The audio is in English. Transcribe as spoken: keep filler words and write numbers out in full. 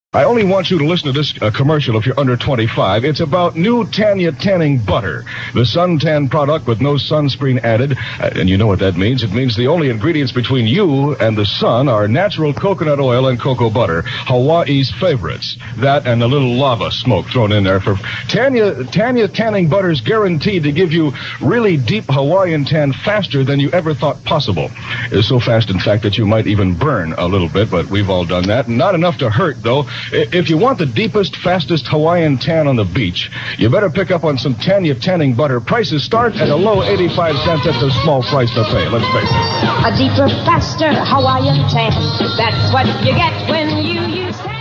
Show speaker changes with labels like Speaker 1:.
Speaker 1: I only want you to listen to this uh, commercial if you're under twenty-five. It's about new Tanya tanning butter, the suntan product with no sunscreen added. Uh, and you know what that means. It means the only ingredients between you and the sun are natural coconut oil and cocoa butter, Hawaii's favorites. That and a little lava smoke thrown in there. For Tanya, Tanya tanning butter is guaranteed to give you really deep Hawaiian tan faster than you ever thought possible. It's so fast, in fact, that you might even burn a little bit, but we've all done that. Not enough to hurt, though. If you want the deepest, fastest Hawaiian tan on the beach, you better pick up on some Tanya tanning butter. Prices start at a low eighty-five cents. That's a small price to pay, let's face it.
Speaker 2: A deeper, faster Hawaiian tan. That's what you get when you use tan.